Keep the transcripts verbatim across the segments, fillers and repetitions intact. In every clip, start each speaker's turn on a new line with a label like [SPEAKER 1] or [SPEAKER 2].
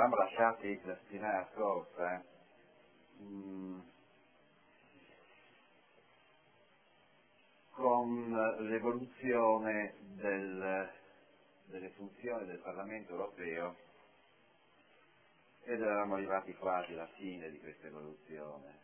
[SPEAKER 1] eravamo lasciati la settimana scorsa, mh, con l'evoluzione del, delle funzioni del Parlamento europeo, ed eravamo arrivati quasi alla fine di questa evoluzione.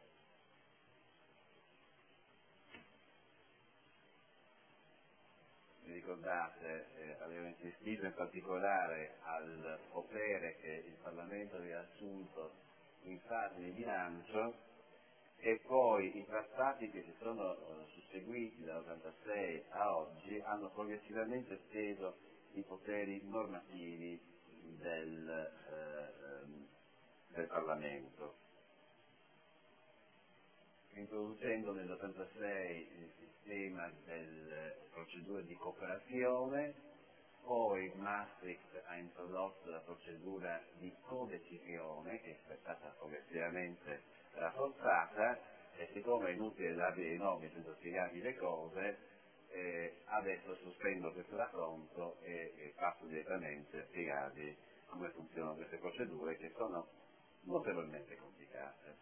[SPEAKER 1] Vi ricordate, eh, avevo insistito in particolare al potere che il Parlamento aveva assunto in fase di bilancio, e poi i trattati che si sono eh, susseguiti dall'ottantasei a oggi hanno progressivamente esteso i poteri normativi del, eh, del Parlamento, introducendo nell'ottantasei il sistema delle procedure di cooperazione, poi Maastricht ha introdotto la procedura di codecisione, che è stata progressivamente rafforzata, e siccome è inutile darvi dei nomi senza spiegarvi le cose, eh, adesso sospendo questo racconto e, e passo direttamente a spiegarvi come funzionano queste procedure, che sono notevolmente complicate.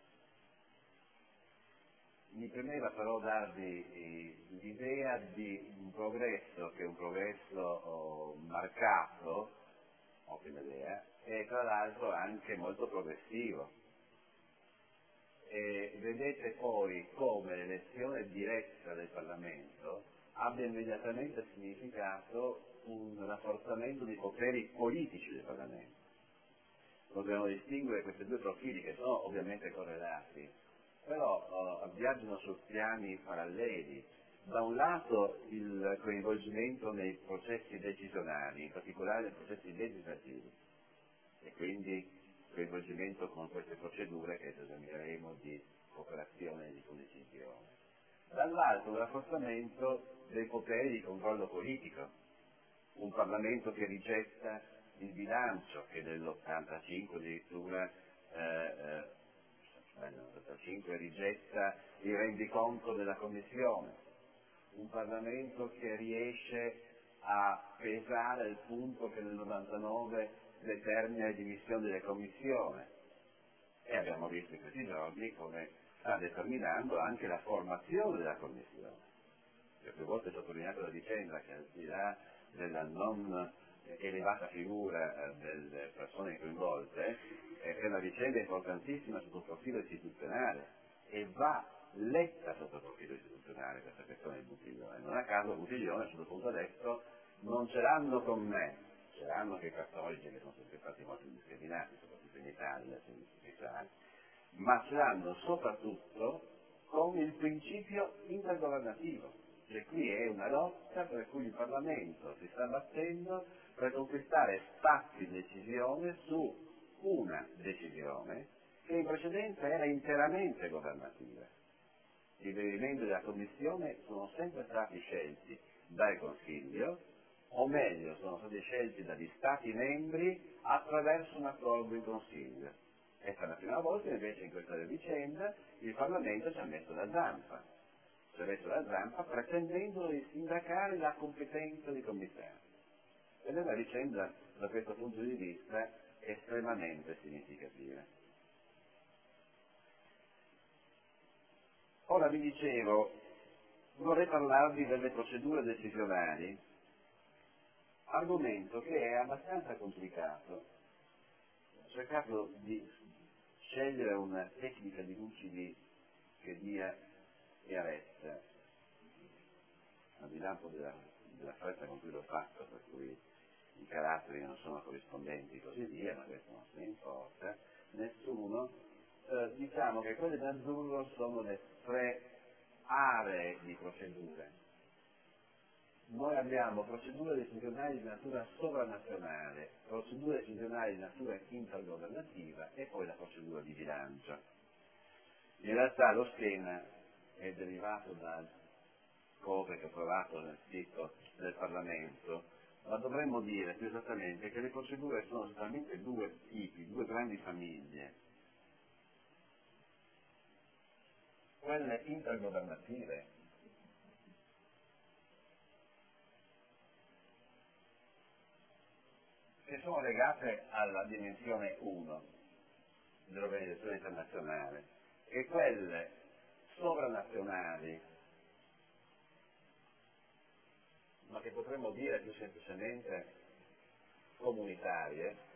[SPEAKER 1] Mi premeva però darvi l'idea di un progresso che è un progresso oh, marcato, ottima idea, e tra l'altro anche molto progressivo. E vedete poi come l'elezione diretta del Parlamento abbia immediatamente significato un rafforzamento dei poteri politici del Parlamento. Dobbiamo distinguere questi due profili, che sono ovviamente correlati, però uh, viaggiano su piani paralleli. Da un lato il coinvolgimento nei processi decisionali, in particolare nei processi legislativi, e quindi coinvolgimento con queste procedure che esamineremo di cooperazione e di codecisione. Dall'altro un rafforzamento dei poteri di controllo politico, un Parlamento che rigetta il bilancio, che nell'ottantacinque addirittura eh, eh, nell'ottantacinque rigetta il rendiconto della Commissione, un Parlamento che riesce a pesare il punto che nel novantanove determina le dimissioni delle commissioni, e abbiamo visto in questi giorni come sta determinando anche la formazione della Commissione. Io più volte ho sottolineato la vicenda che, al di là della non elevata figura delle persone coinvolte, è una vicenda importantissima sotto il profilo istituzionale, e va letta sotto il profilo istituzionale questa questione di Buttiglione. Non a caso Buttiglione, a questo punto adesso, non ce l'hanno con me, ce l'hanno anche i cattolici, che sono sempre stati molto discriminati, soprattutto in Italia, nelle università, ma ce l'hanno soprattutto con il principio intergovernativo. Cioè qui è una lotta per cui il Parlamento si sta battendo per conquistare spazi di decisione su una decisione che in precedenza era interamente governativa. I membri della Commissione sono sempre stati scelti dal Consiglio, o meglio, sono stati scelti dagli Stati membri attraverso un accordo in Consiglio. E per la prima volta invece in questa vicenda il Parlamento ci ha messo la zampa, ci ha messo la zampa pretendendo di sindacare la competenza di commissario. Ed è una vicenda da questo punto di vista estremamente significativa. Ora vi dicevo, vorrei parlarvi delle procedure decisionali, argomento che è abbastanza complicato. Ho cercato di scegliere una tecnica di lucidi che dia chiarezza, al di là un po' della, della fretta con cui l'ho fatto, per cui i caratteri non sono corrispondenti e così via, ma questo non se ne importa, nessuno. Eh, diciamo che quelle d'azzurro sono le tre aree di procedure. Noi abbiamo procedure decisionali di natura sovranazionale, procedure decisionali di natura intergovernativa e poi la procedura di bilancio. In realtà lo schema è derivato da cose che ho trovato nel sito del Parlamento, ma dovremmo dire più esattamente che le procedure sono esattamente due tipi, due grandi famiglie. Quelle intergovernative, che sono legate alla dimensione uno dell'organizzazione internazionale e quelle sovranazionali, ma che potremmo dire più semplicemente comunitarie,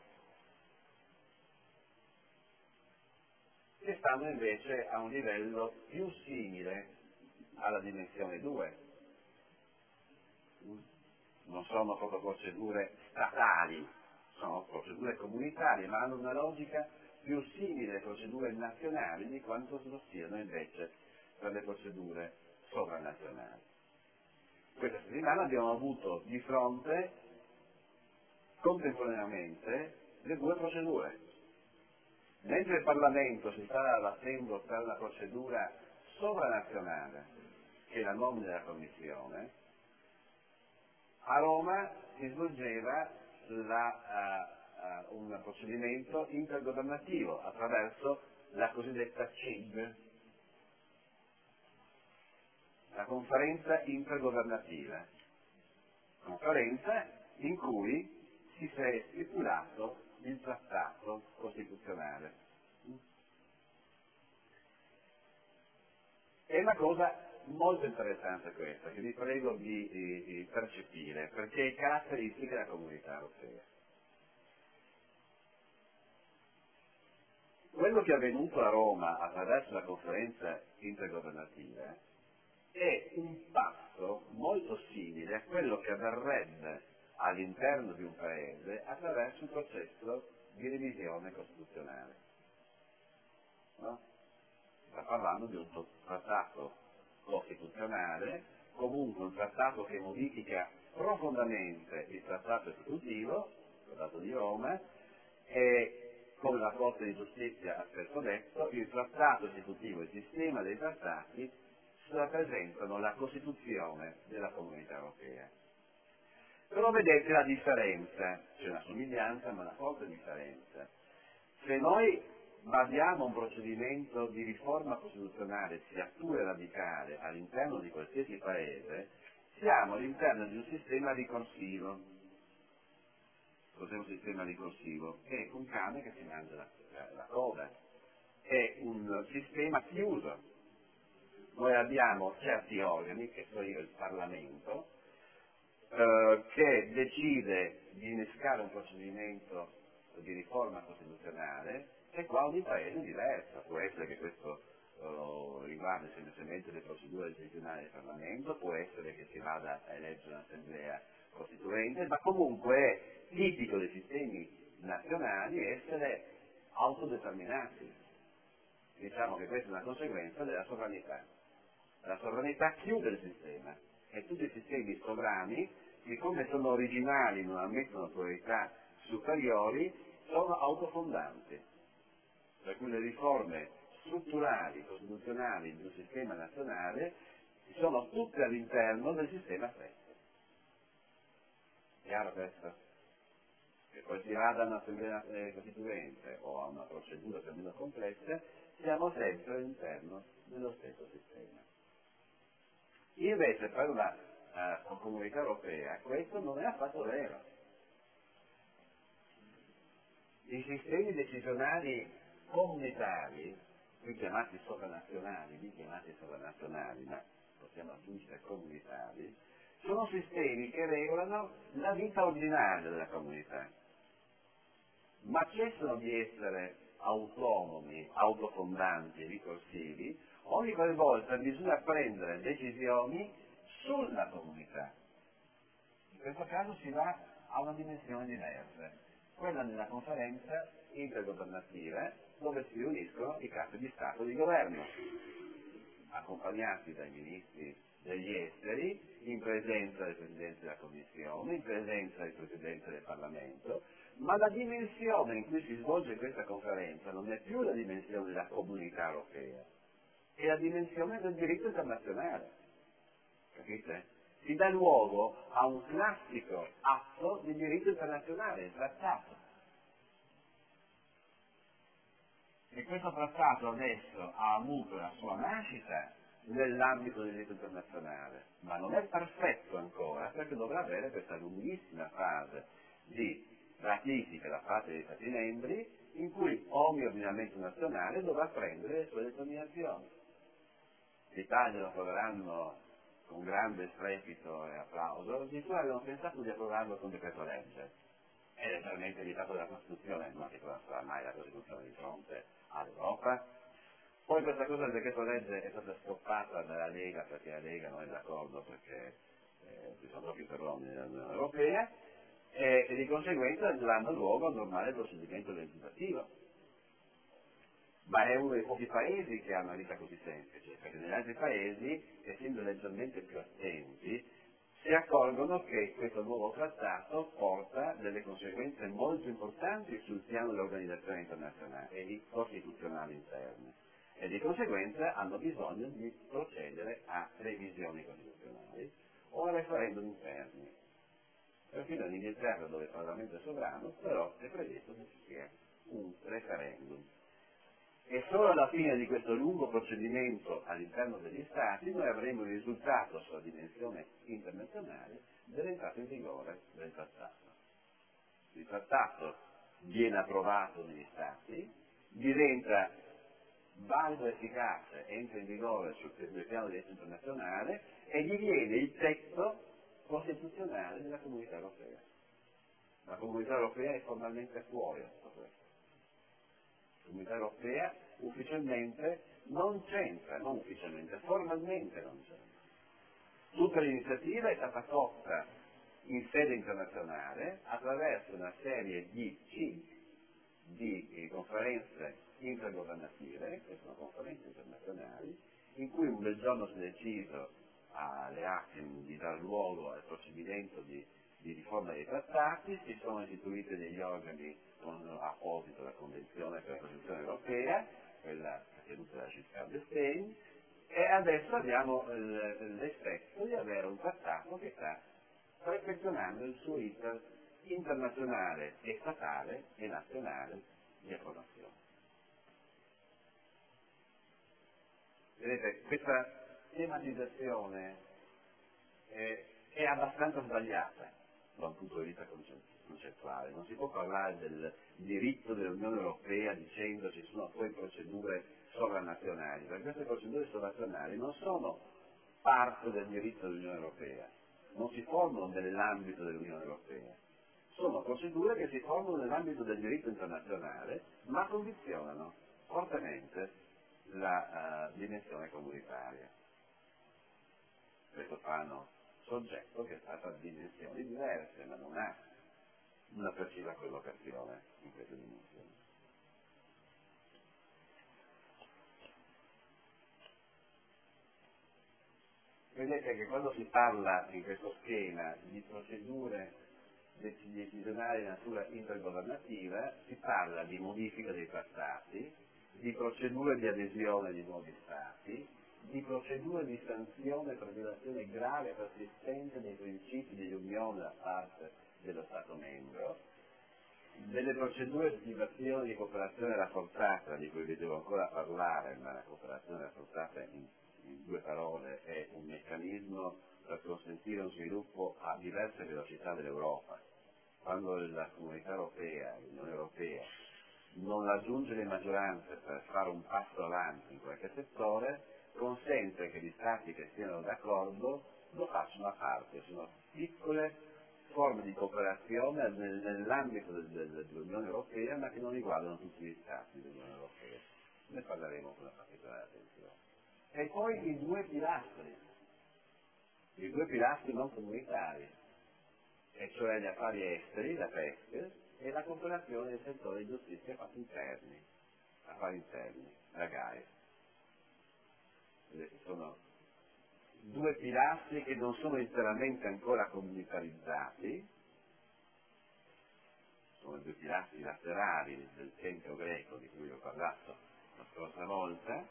[SPEAKER 1] che stanno invece a un livello più simile alla dimensione due. Non sono proprio procedure statali, sono procedure comunitarie, ma hanno una logica più simile alle procedure nazionali di quanto lo siano invece per le procedure sovranazionali. Questa settimana abbiamo avuto di fronte contemporaneamente le due procedure. Mentre il Parlamento si stava battendo per la procedura sovranazionale, che è la nomina della Commissione, a Roma si svolgeva la, uh, uh, un procedimento intergovernativo attraverso la cosiddetta C I G, la conferenza intergovernativa, conferenza in cui si è stipulato il trattato costituzionale. È una cosa molto interessante questa, che vi prego di, di, di percepire, perché è caratteristica della Comunità Europea. Quello che è avvenuto a Roma attraverso la conferenza intergovernativa è un passo molto simile a quello che avverrebbe all'interno di un paese attraverso un processo di revisione costituzionale. No? Sta parlando di un trattato costituzionale, comunque un trattato che modifica profondamente il trattato esecutivo, il trattato di Roma, e come la Corte di Giustizia ha spesso detto, il trattato esecutivo e il sistema dei trattati rappresentano la Costituzione della Comunità Europea. Però vedete la differenza, c'è una somiglianza ma una forte differenza. Se noi badiamo un procedimento di riforma costituzionale sia pure radicale all'interno di qualsiasi paese, siamo all'interno di un sistema ricorsivo. Cos'è un sistema ricorsivo? È un cane che si mangia la, la, la coda, è un sistema chiuso. Noi abbiamo certi organi, che so io il Parlamento, eh, che decide di innescare un procedimento di riforma costituzionale, e qua ogni paese è diverso. Può essere che questo uh, riguardi semplicemente le procedure decisionali del Parlamento, può essere che si vada a eleggere un'assemblea costituente, ma comunque è tipico dei sistemi nazionali essere autodeterminati. Diciamo che questa è una conseguenza della sovranità. La sovranità chiude il sistema e tutti i sistemi sovrani, siccome sono originali, non ammettono autorità superiori, sono autofondanti. Per cui le riforme strutturali, costituzionali di un sistema nazionale sono tutte all'interno del sistema stesso. Chiaro questo? Che poi si vada a un'assemblea costituente o a una procedura più o meno complessa, siamo sempre all'interno dello stesso sistema. Invece per la uh, Comunità Europea questo non è affatto vero. I sistemi decisionali comunitari, qui chiamati sovranazionali, lì chiamati sovranazionali, ma possiamo aggiungere comunitari, sono sistemi che regolano la vita ordinaria della comunità, ma cessano di essere autonomi, autofondanti e ricorsivi ogni qualvolta bisogna prendere decisioni sulla comunità. In questo caso si va a una dimensione diversa, quella della conferenza intergovernativa, dove si riuniscono i capi di Stato e di Governo, accompagnati dai ministri degli esteri, in presenza del Presidente della Commissione, in presenza del Presidente del Parlamento, ma la dimensione in cui si svolge questa conferenza non è più la dimensione della Comunità Europea, è la dimensione del diritto internazionale. Capite? Si dà luogo a un classico atto di diritto internazionale, il trattato. E questo trattato adesso ha avuto la sua nascita nell'ambito del diritto internazionale, ma non è perfetto ancora, perché dovrà avere questa lunghissima fase di ratifiche da parte degli Stati membri in cui ogni ordinamento nazionale dovrà prendere le sue determinazioni. L'Italia lo approveranno con grande strepito e applauso, addirittura avevano pensato di approvarlo con decreto legge. È leggermente evitato dalla Costituzione, ma che cosa sarà mai la Costituzione di fronte all'Europa? Poi questa cosa del decreto legge è stata stoppata dalla Lega perché la Lega non è d'accordo perché eh, ci sono troppi terroni nell'Unione Europea e, e di conseguenza danno luogo al normale procedimento legislativo. Ma è uno dei pochi paesi che ha una vita così semplice, perché negli altri paesi, essendo leggermente più attenti, si accorgono che questo nuovo trattato porta delle conseguenze molto importanti sul piano dell'organizzazione internazionale e di costituzionali interne e di conseguenza hanno bisogno di procedere a revisioni costituzionali o a referendum interni. Perfino in Inghilterra, dove il Parlamento è sovrano, però è previsto che ci sia un referendum. E solo alla fine di questo lungo procedimento all'interno degli Stati noi avremo il risultato sulla dimensione internazionale dell'entrata in vigore del trattato. Il trattato viene approvato negli Stati, diventa valido e efficace, entra in vigore sul piano di diritto internazionale e diviene il tetto costituzionale della Comunità Europea. La Comunità Europea è formalmente fuori da tutto questo. La Comunità Europea ufficialmente non c'entra, non ufficialmente, formalmente non c'entra. Tutta l'iniziativa è stata cotta in sede internazionale attraverso una serie di C I G, di conferenze intergovernative, che sono conferenze internazionali, in cui un bel giorno si è deciso alle Hacken di dar luogo al procedimento di, di riforma dei trattati, si sono istituiti degli organi con apposito alla Convenzione per la Costituzione Europea, quella tenuta da Giscard d'Estaing, e adesso abbiamo l'effetto di avere un trattato che sta perfezionando il suo iter internazionale e statale e nazionale di approvazione. Vedete, questa tematizzazione è, è abbastanza sbagliata da un punto di vista concettuale. Non si può parlare del diritto dell'Unione Europea dicendo ci sono poi procedure sovranazionali, perché queste procedure sovranazionali non sono parte del diritto dell'Unione Europea, non si formano nell'ambito dell'Unione Europea, sono procedure che si formano nell'ambito del diritto internazionale, ma condizionano fortemente la uh, dimensione comunitaria. Questo fanno soggetto che è stato a dimensioni diverse, ma non ha una precisa collocazione in queste dimensioni. Vedete che quando si parla in questo schema di procedure decisionali di natura intergovernativa, si parla di modifica dei trattati, di procedure di adesione di nuovi stati, di procedure di sanzione per violazione grave e persistente dei principi di unione da parte dello Stato membro, delle procedure di attivazione di cooperazione rafforzata, di cui vi devo ancora parlare, ma la cooperazione rafforzata in, in due parole è un meccanismo per consentire un sviluppo a diverse velocità dell'Europa. Quando la Comunità Europea, l'Unione Europea, non raggiunge le maggioranze per fare un passo avanti in qualche settore, consente che gli Stati che siano d'accordo lo facciano a parte. Sono piccole forme di cooperazione nell'ambito del, del, dell'Unione Europea, ma che non riguardano tutti gli Stati dell'Unione Europea. Ne parleremo con una particolare attenzione. E poi i due pilastri, i due pilastri non comunitari, e cioè gli affari esteri, la PESC, e la cooperazione nel settore di giustizia e affari interni, affari interni, la G A E. Vedete, sono due pilastri che non sono interamente ancora comunitarizzati, sono due pilastri laterali del tempio greco di cui ho parlato la scorsa volta.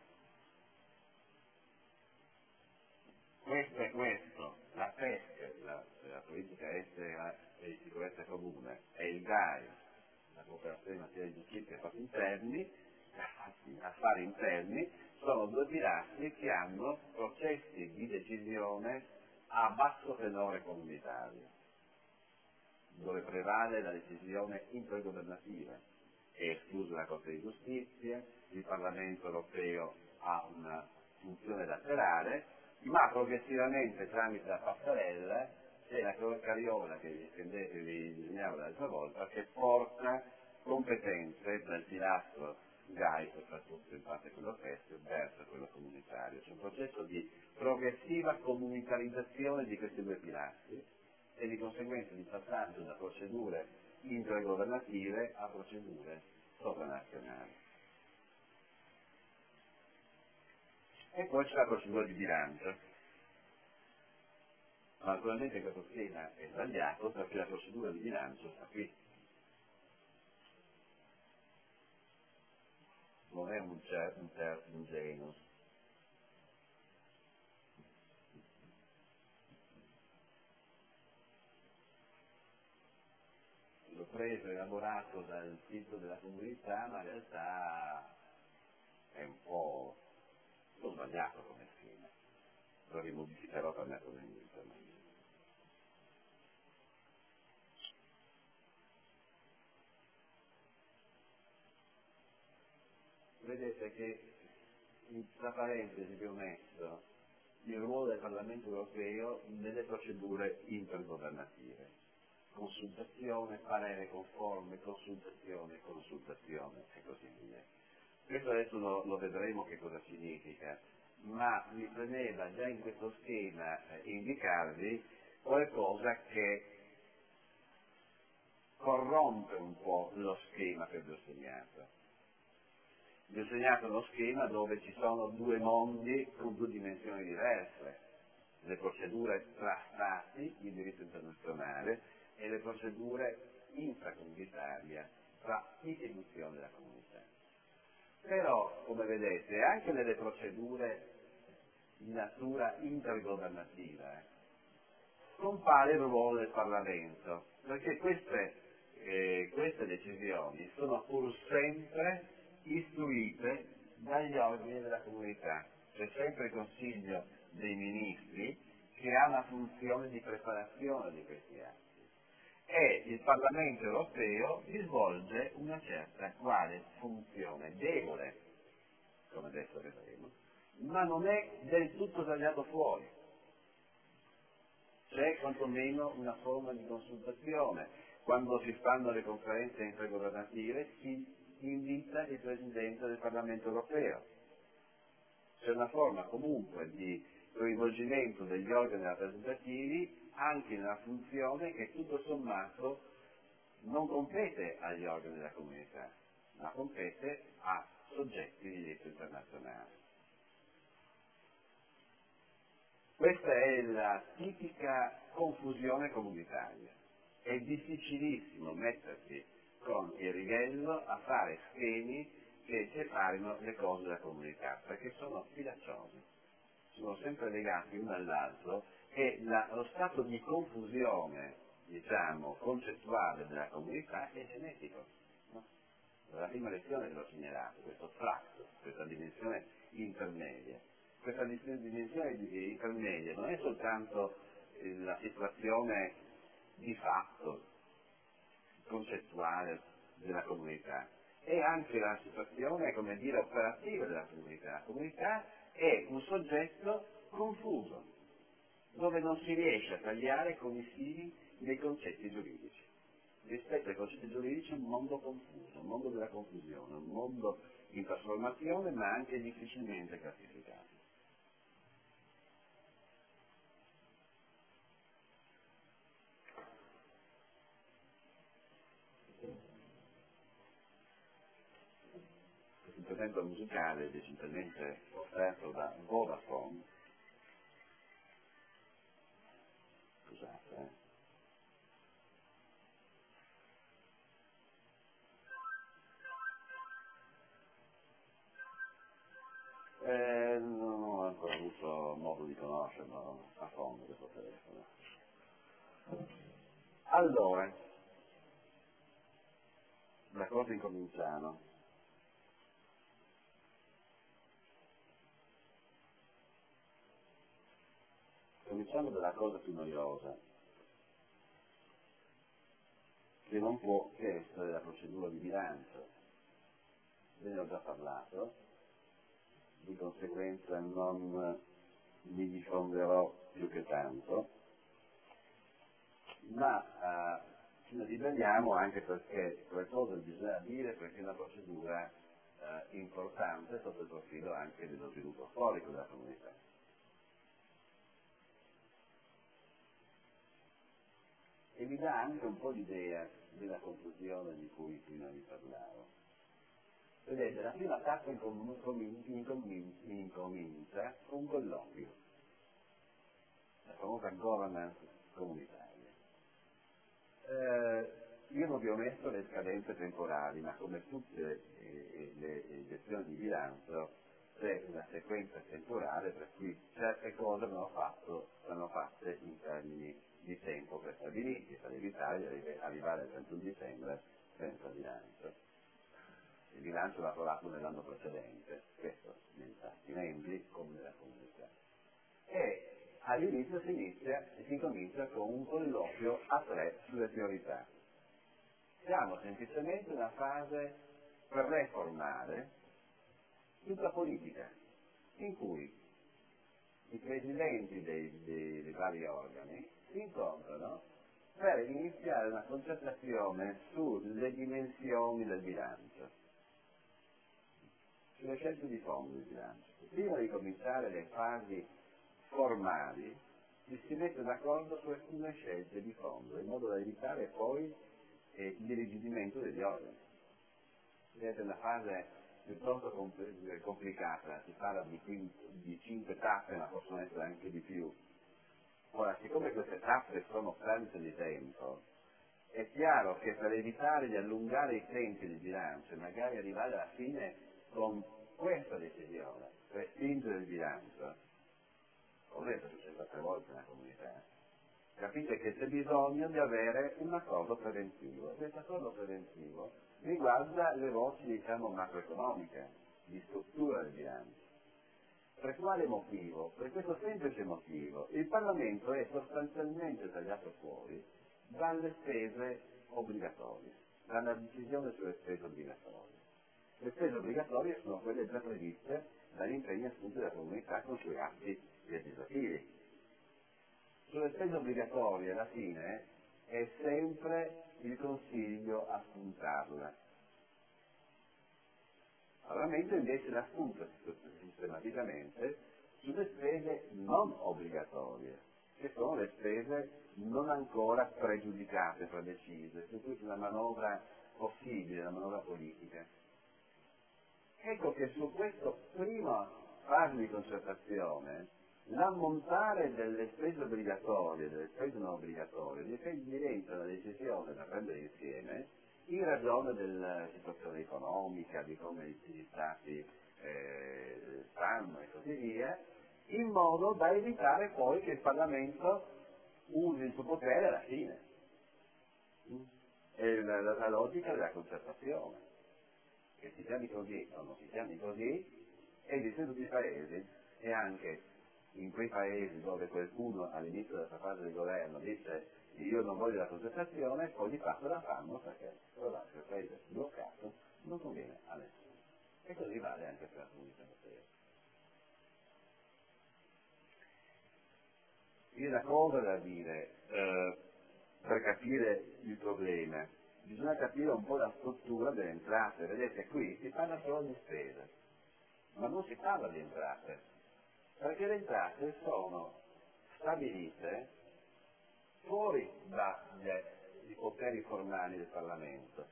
[SPEAKER 1] Questo è questo, la PESC, la, la politica estera e di sicurezza comune, e il G A E, la cooperazione in materia di giustizia e affari interni, affari interni, sono due pilastri che hanno processi di decisione a basso tenore comunitario. dove prevale la decisione intergovernativa, è esclusa la Corte di Giustizia, il Parlamento europeo ha una funzione laterale, ma progressivamente tramite la passerella c'è la carriola che vi, vi disegnavo l'altra volta, che porta competenze dal pilastro G A I, soprattutto in parte quello testo, verso quello comunitario. C'è un processo di progressiva comunitarizzazione di questi due pilastri e di conseguenza di passaggio da procedure intergovernative a procedure sovranazionali. E poi c'è la procedura di bilancio. Ma naturalmente questo schema è sbagliato perché la procedura di bilancio sta qui. Non è un cer, un ter, un genus. L'ho preso, elaborato dal sito della comunità, ma in realtà è un po' l'ho sbagliato come schema. Lo rimodificherò per metterlo in internet. Vedete che tra parentesi vi ho messo il ruolo del Parlamento europeo nelle procedure intergovernative. Consultazione, parere conforme, consultazione, consultazione e così via. Questo adesso lo, lo vedremo che cosa significa, ma mi premeva già in questo schema eh, indicarvi qualcosa che corrompe un po' lo schema che vi ho segnato. Vi ho segnato uno schema dove ci sono due mondi con due dimensioni diverse, le procedure tra stati di diritto internazionale e le procedure intracomunitarie tra istituzioni della comunità. Però, come vedete, anche nelle procedure di natura intergovernativa eh, compare il ruolo del Parlamento, perché queste, eh, queste decisioni sono pur sempre istruite dagli organi della comunità. C'è sempre il Consiglio dei Ministri che ha una funzione di preparazione di questi atti e il Parlamento europeo svolge una certa quale funzione debole, come adesso vedremo, ma non è del tutto tagliato fuori. C'è quantomeno una forma di consultazione. Quando si fanno le conferenze intergovernative si invita il Presidente del Parlamento europeo. C'è una forma comunque di coinvolgimento degli organi rappresentativi anche nella funzione che tutto sommato non compete agli organi della comunità, ma compete a soggetti di diritto internazionale. Questa è la tipica confusione comunitaria. È difficilissimo mettersi con il righello a fare schemi che separino le cose dalla comunità, perché sono sfilacciose, sono sempre legati l'uno all'altro e la, lo stato di confusione, diciamo, concettuale della comunità è genetico. No? La prima lezione ve l'ho segnalato, questo flux, questa dimensione intermedia. Questa dimensione intermedia non è soltanto la situazione di fatto concettuale della comunità, è anche la situazione, come dire, operativa della comunità. La comunità è un soggetto confuso, dove non si riesce a tagliare con i fili dei concetti giuridici. Rispetto ai concetti giuridici è un mondo confuso, un mondo della confusione, un mondo in trasformazione ma anche difficilmente classificato. Questo intervento musicale decisamente offerto da Vodafone. Scusate, eh. Eh, non ho ancora avuto modo di conoscerlo a fondo questo telefono. Allora, da cosa incominciamo? Cominciamo dalla cosa più noiosa. che non può che essere la procedura di bilancio. Ve ne ho già parlato, di conseguenza non mi diffonderò più che tanto, ma eh, ce ne ribelliamo anche perché qualcosa bisogna dire, perché è una procedura eh, importante sotto il profilo anche dello sviluppo storico della comunità. E vi dà anche un po' l'idea della conclusione di cui prima vi parlavo. Vedete, la prima tappa incomincia con un colloquio, la famosa governance comunitaria. Eh, io non vi ho messo le scadenze temporali, ma come tutte le, le, le gestioni di bilancio c'è una sequenza temporale per cui certe cose vanno, fatto, vanno fatte in termini di tempo prestabiliti per evitare di arrivare al trentuno dicembre senza bilancio. Il bilancio va approvato nell'anno precedente, questo negli Stati membri come nella comunità. E all'inizio si inizia e si comincia con un colloquio a tre sulle priorità. Siamo semplicemente in una fase preformale, tutta politica, in cui i presidenti dei, dei, dei vari organi si incontrano per iniziare una concertazione sulle dimensioni del bilancio, sulle scelte di fondo del bilancio. Prima di cominciare le fasi formali ci si mette d'accordo su alcune scelte di fondo, in modo da evitare poi eh, il dirigimento degli organi. Vedete, è una fase piuttosto compl- complicata, si parla di, quinto, di cinque tappe, ma possono essere anche di più. Ora, siccome queste tappe sono perdite di tempo, è chiaro che per evitare di allungare i tempi di bilancio e magari arrivare alla fine con questa decisione, respingere il bilancio, come è successo altre volte nella comunità, capite che c'è bisogno di avere un accordo preventivo. Questo accordo preventivo riguarda le voci, diciamo, macroeconomiche, di struttura del bilancio. Per quale motivo? Per questo semplice motivo. Il Parlamento è sostanzialmente tagliato fuori dalle spese obbligatorie, dalla decisione sulle spese obbligatorie. Le spese obbligatorie sono quelle già previste dagli impegni assunti dalla comunità con i suoi atti legislativi. Sulle spese obbligatorie alla fine è sempre il Consiglio a spuntarle. Parlamento invece l'ha spunta sistematicamente sulle spese non obbligatorie, che sono le spese non ancora pregiudicate, predecise, su cui c'è una manovra possibile, una manovra politica. Ecco che su questo prima fase di concertazione l'ammontare delle spese obbligatorie e delle spese non obbligatorie diventa una decisione da prendere insieme in ragione della situazione economica, di come gli stati eh, stanno e così via, in modo da evitare poi che il Parlamento usi il suo potere alla fine. È la, la, la logica della concertazione, che si chiami così o non si chiami così, esiste in tutti i paesi, e anche in quei paesi dove qualcuno all'inizio della fase del governo dice io non voglio la concertazione, poi di fatto la fanno perché trovate il paese bloccato non conviene a nessuno. E così vale anche per la comunità europea. Quindi una cosa da dire, eh, per capire il problema, bisogna capire un po' la struttura delle entrate. Vedete, qui si parla solo di spese, ma non si parla di entrate, perché le entrate sono stabilite fuori dai poteri formali del Parlamento.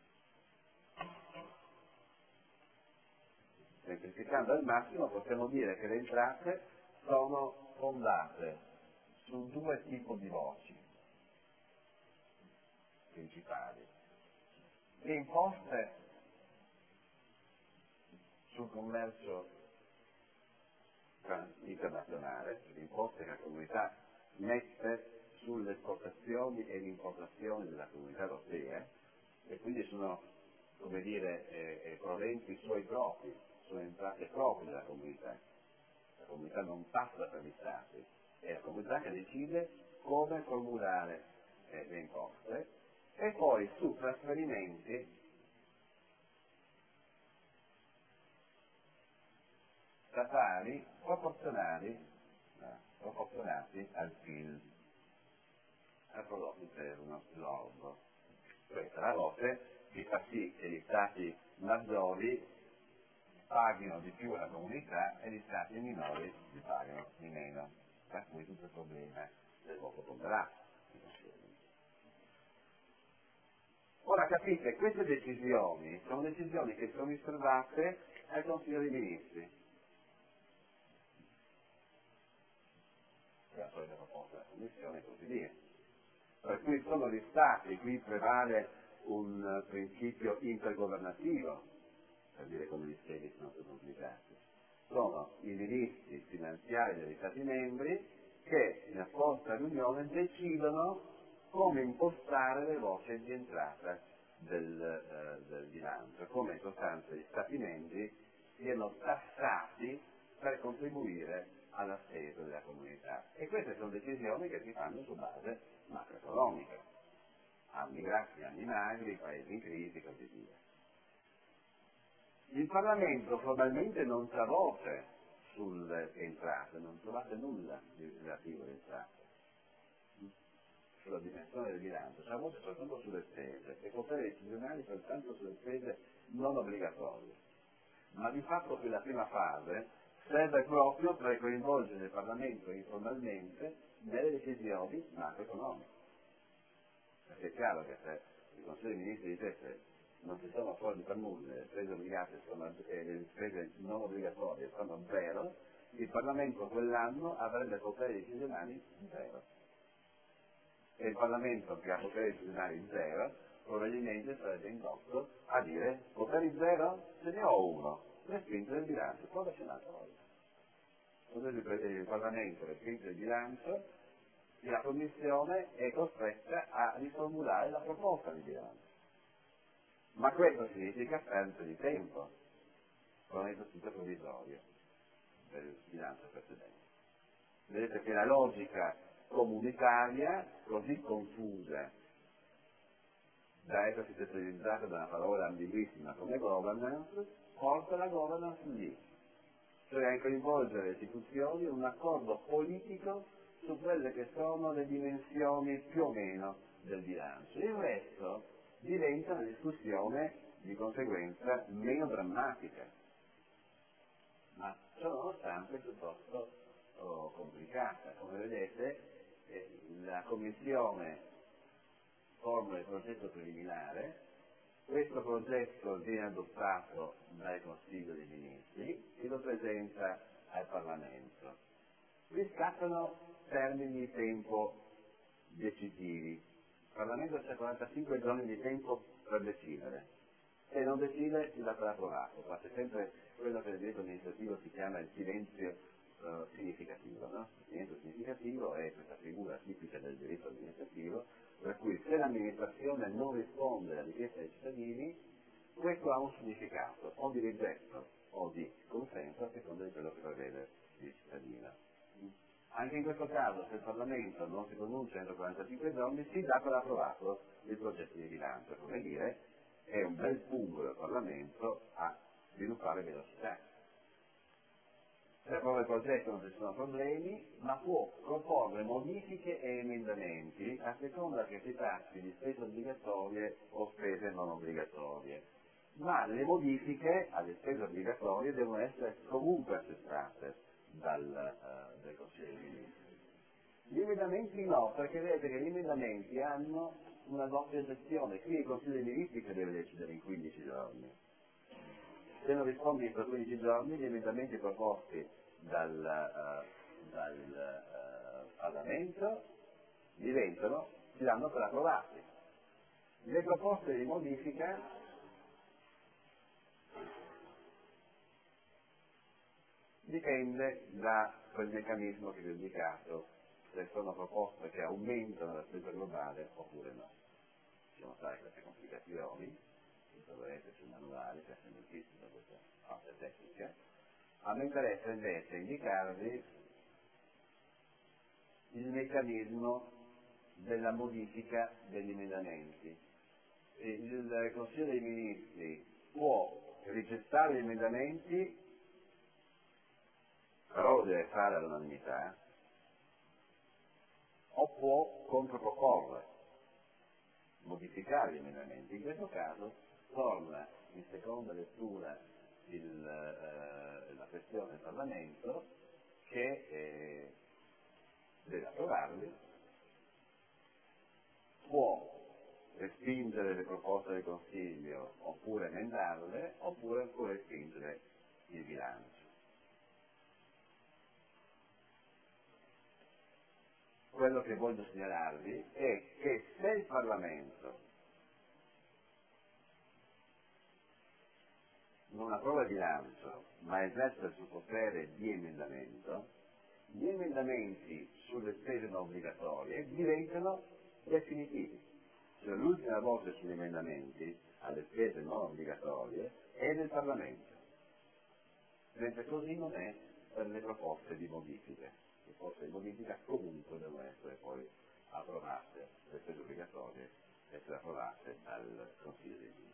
[SPEAKER 1] Semplificando al massimo possiamo dire che le entrate sono fondate su due tipi di voci principali. Le imposte sul commercio internazionale, le imposte che la comunità mette sulle esportazioni e le importazioni della comunità europea, e quindi sono, come dire, eh, proventi suoi propri, sono entrate proprie della comunità. La comunità non passa per gli stati, è la comunità che decide come formulare eh, le imposte e poi su trasferimenti statali proporzionali, eh, proporzionati al P I L, al prodotto interno lordo. Questa la voce che fa sì che gli stati maggiori paghino di più alla comunità e gli stati minori li pagano di meno, per cui tutto il problema del voto ponderato. Ora capite, queste decisioni sono decisioni che sono riservate al Consiglio dei Ministri. La solita proposta della Commissione e così via. Per cui sono gli Stati, qui prevale un principio intergovernativo, per dire come gli schemi sono stati pubblicati. Sono i ministri finanziari degli Stati membri che, in apposta all'Unione, decidono come impostare le voci di entrata del, eh, del bilancio, come in sostanza gli Stati membri siano tassati per contribuire alla spesa della comunità. E queste sono decisioni che si fanno su base macroeconomica, anni grassi, anni magri, paesi in crisi e così via. Il Parlamento formalmente non c'ha voce sulle entrate, non trovate nulla di relativo alle entrate, sulla dimensione del bilancio, c'ha voce soltanto sulle spese e poteri decisionali soltanto sulle spese non obbligatorie. Ma di fatto quella prima fase serve proprio per coinvolgere il Parlamento informalmente nelle decisioni macroeconomiche. Perché è chiaro che se il Consiglio dei Ministri dicesse non ci sono soldi per nulla, le spese obbligate sono, e le spese non obbligatorie sono zero, il Parlamento quell'anno avrebbe poteri decisionali zero. E il Parlamento che ha poteri decisionali zero probabilmente sarebbe indotto a dire poteri zero? Ce ne ho uno, respingere il bilancio, poi c'è un'altra volta. Così il Parlamento respinge il bilancio e la Commissione è costretta a riformulare la proposta di bilancio. Ma questo significa perdita di tempo con l'esercizio provvisorio del bilancio precedente. Vedete che la logica comunitaria, così confusa da essere sintetizzata da una parola ambiguissima come governance, porta la governance lì, cioè a coinvolgere le istituzioni in un accordo politico su quelle che sono le dimensioni più o meno del bilancio. Il resto diventa una discussione di conseguenza meno drammatica, ma ciò nonostante piuttosto oh, complicata. Come vedete eh, la Commissione formula il progetto preliminare, questo progetto viene adottato dal Consiglio dei Ministri e lo presenta al Parlamento. Qui scattano termini di tempo decisivi. Il Parlamento ha quarantacinque giorni di tempo per decidere. Se non decide si dà per approvato, ma c'è sempre quello che nel diritto amministrativo si chiama il silenzio eh, significativo. No? Il silenzio significativo è questa figura tipica del diritto amministrativo, per cui se l'amministrazione non risponde alla richiesta dei cittadini, questo ha un significato, o di rigetto o di consenso, a seconda di quello che prevede il cittadino. Anche in questo caso, se il Parlamento non si pronuncia entro quarantacinque giorni, si dà per approvato il progetto di bilancio. Come dire, è un bel punto del Parlamento a sviluppare velocità. Se approva il progetto non ci sono problemi, ma può proporre modifiche e emendamenti a seconda che si tratti di spese obbligatorie o spese non obbligatorie. Ma le modifiche alle spese obbligatorie devono essere comunque accettate dal, uh, dal Consiglio dei Ministri. Gli emendamenti no, perché vedete che gli emendamenti hanno una doppia gestione. Qui il Consiglio dei Ministri che deve decidere in quindici giorni. Se non rispondi entro quindici giorni, gli emendamenti proposti dal, uh, dal uh, Parlamento diventano, si danno per approvati. Le proposte di modifica dipende da quel meccanismo che vi ho indicato, se sono proposte che aumentano la spesa globale oppure no. Ci sono state queste complicazioni, che troverete sul manuale, che è semplicissima questa parte tecnica. A me interessa invece indicarvi il meccanismo della modifica degli emendamenti. il Consiglio dei Ministri può rigettare gli emendamenti, però lo deve fare all'unanimità, o può controproporre, modificare gli emendamenti. In questo caso torna in seconda lettura il, eh, la questione del Parlamento che eh, deve approvarli, può respingere le proposte del Consiglio oppure emendarle, oppure può respingere il bilancio. Quello che voglio segnalarvi è che se il Parlamento non approva il bilancio ma esercita il suo potere di emendamento, gli emendamenti sulle spese non obbligatorie diventano definitivi. Cioè l'ultima voce sugli emendamenti alle spese non obbligatorie è del Parlamento, mentre così non è per le proposte di modifiche. Le proposte di modifica comunque devono essere poi approvate, le spese obbligatorie essere approvate dal Consiglio dei Ministri.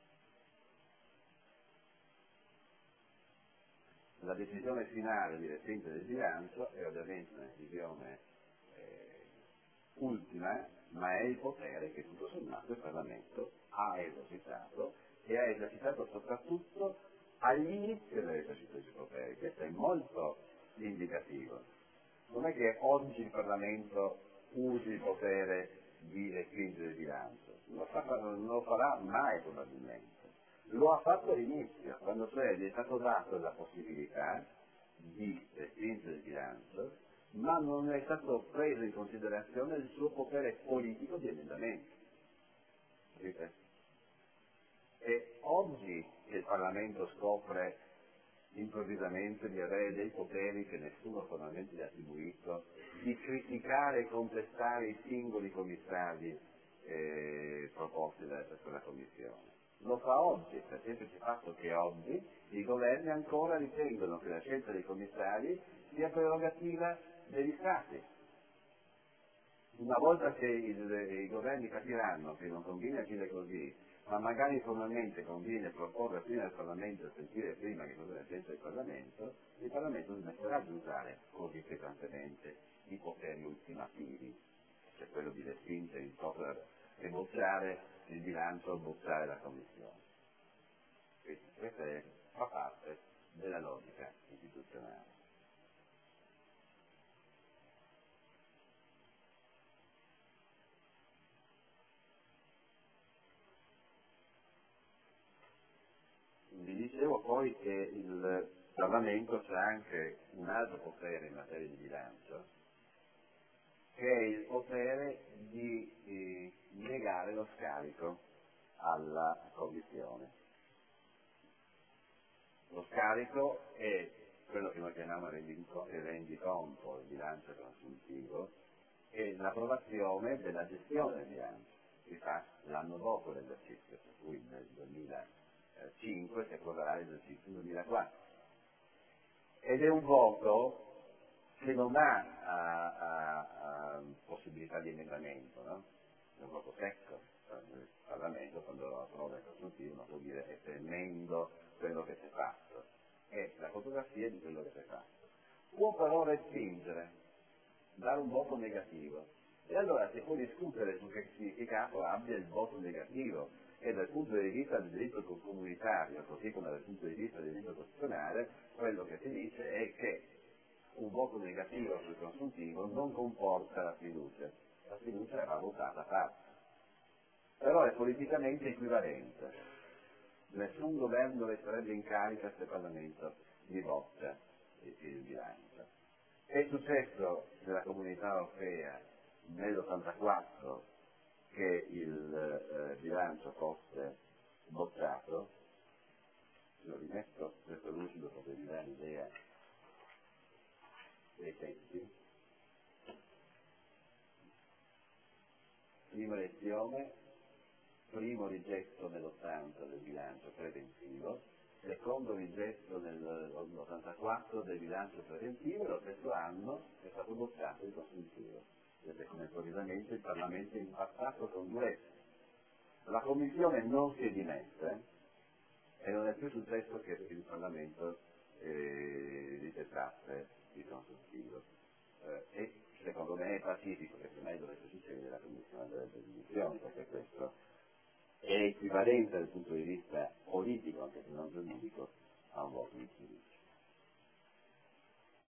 [SPEAKER 1] La decisione finale di respingere il bilancio è ovviamente una decisione eh, ultima, ma è il potere che tutto sommato il Parlamento ha esercitato e ha esercitato soprattutto all'inizio dell'esercizio dei poteri. Questo è molto indicativo. Non è che oggi il Parlamento usi il potere di respingere il bilancio, non lo, fa, non lo farà mai probabilmente. Lo ha fatto all'inizio, quando cioè gli è stato dato la possibilità di respingere il bilancio, ma non è stato preso in considerazione il suo potere politico di emendamento. Capite? E oggi che il Parlamento scopre improvvisamente di avere dei poteri che nessuno formalmente gli ha attribuito, di criticare e contestare i singoli commissari eh, proposti da quella Commissione. Lo fa oggi, per il semplice fatto che oggi i governi ancora ritengono che la scelta dei commissari sia prerogativa degli Stati. Una volta che il, i governi capiranno che non conviene agire così, ma magari formalmente conviene proporre prima al Parlamento e sentire prima che cosa è la scelta del Parlamento, il Parlamento smetterà di usare così pesantemente i poteri ultimativi, cioè quello di respingere e bocciare il bilancio o bocciare la Commissione. Quindi questa è, fa parte della logica istituzionale. Vi dicevo poi che il Parlamento c'ha anche un altro potere in materia di bilancio, che è il potere di eh, negare lo scarico alla Commissione. Lo scarico è quello che noi chiamiamo il rendiconto, il bilancio consuntivo, è l'approvazione della gestione del bilancio, si fa l'anno dopo l'esercizio, per cui nel duemilacinque si approverà l'esercizio duemilaquattro. Ed è un voto che non ha a, a, a possibilità di emendamento, no? È un voto secco. Il Parlamento quando approva il consuntivo non può dire e se emendo quello che si è fatto, è la fotografia di quello che si è fatto. Può però respingere, dare un voto negativo, e allora si può discutere su che significato abbia il voto negativo, e dal punto di vista del diritto comunitario, così come dal punto di vista del diritto costituzionale, quello che si dice è che un voto negativo sul consuntivo non comporta la fiducia, la fiducia va votata a parte. Però è politicamente equivalente. Nessun governo resterebbe in carica se il Parlamento gli boccia il bilancio. È successo nella Comunità Europea nell'ottantaquattro che il eh, bilancio fosse bocciato. Lo rimetto, questo lucido per vi dare l'idea dei tempi. Prima elezione, primo rigetto nell'ottanta del bilancio preventivo, secondo rigetto nell'ottantaquattro del bilancio preventivo, e lo stesso anno è stato bocciato il consuntivo. Vedete come improvvisamente il Parlamento è impaccato con due la Commissione non si è dimessa e non è più successo che il Parlamento eh, rigettasse il consultivo. Eh, e secondo me è pacifico che se mai dovesse succedere la Commissione delle dimissioni, perché questo è equivalente dal punto di vista